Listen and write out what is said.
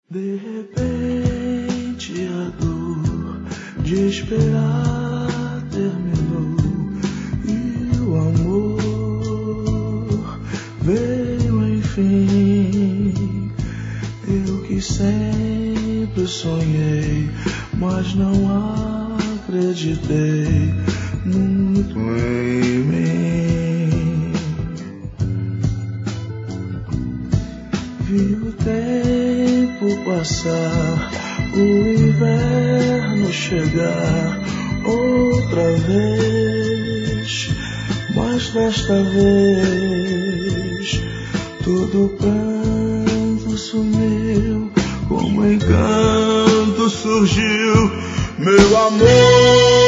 De repente a dor de esperar terminou e o amor veio enfim. Eu que sempre sonhei, mas não acreditei muito em mim. Vi o tempo passar, o inverno chegar outra vez, mas desta vez todo o pranto sumiu, como encanto surgiu meu amor.